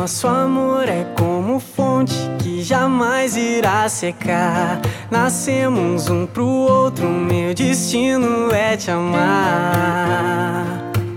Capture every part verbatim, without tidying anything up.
Nosso amor é como fonte que jamais irá secar. Nascemos um pro outro, meu destino é te amar.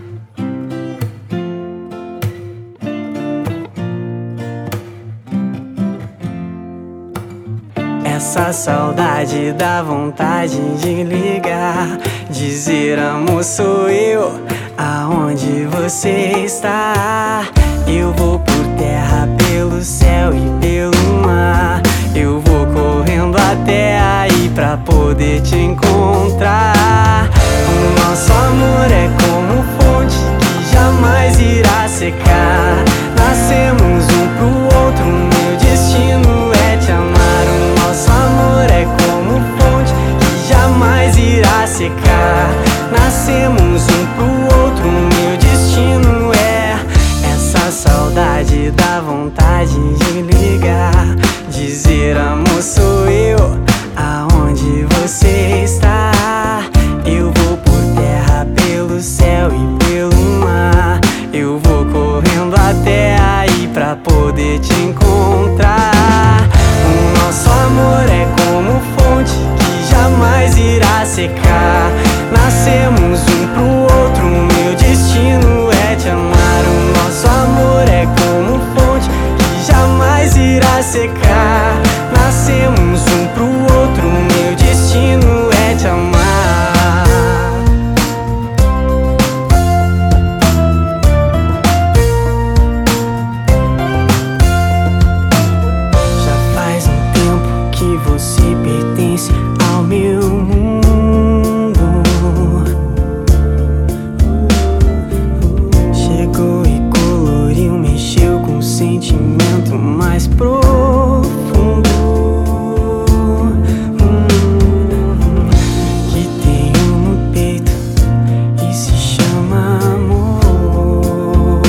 Essa saudade dá vontade de ligar, dizer amor sou eu, aonde você está? Eu vou por terra, pelo céu e pelo mar. Eu vou correndo até aí pra poder te encontrar. O nosso amor é como fonte que jamais irá secar. Nascemos um pro outro, meu destino é te amar. O nosso amor é como fonte que jamais irá secar. Nascemos um pro outro, meu destino é. Essa saudade dá vontade de ligar, dizer amor sou eu, aonde você está? Eu vou por terra, pelo céu e pelo mar. Eu vou correndo até aí pra poder te encontrar. O nosso amor é como fonte que jamais irá secar. Nascemos um pro outro, meu destino é te amar. O nosso amor é como fonte que jamais irá secar. Nascemos um pro outro, meu destino é te amar. Já faz um tempo que você pertence ao meu mundo. Chegou e coloriu, mexeu com o sentimento mais profundo hum, que tenho no peito e se chama amor,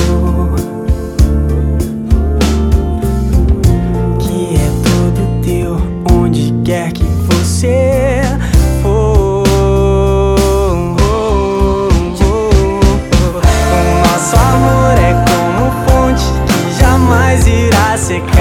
que é todo teu, onde quer que você for. O nosso amor é como fonte que jamais irá secar.